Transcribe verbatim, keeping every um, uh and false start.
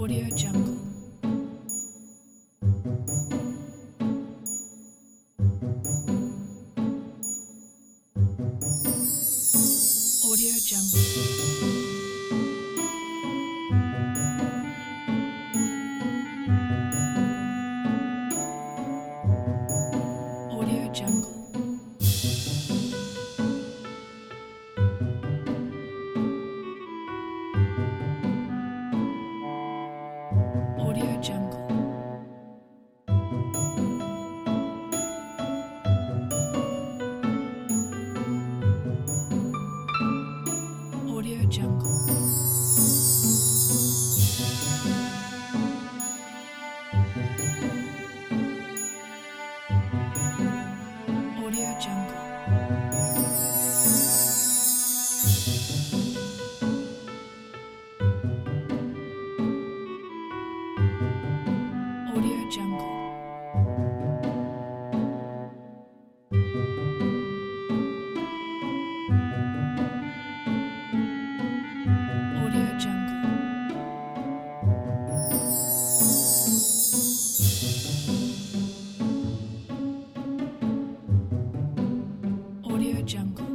Audio Jungle. Audio Jungle. Audio Jungle. Audio Jungle. Audio Jungle. Audio Jungle. Audio Jungle. Audio Jungle. Audio Jungle.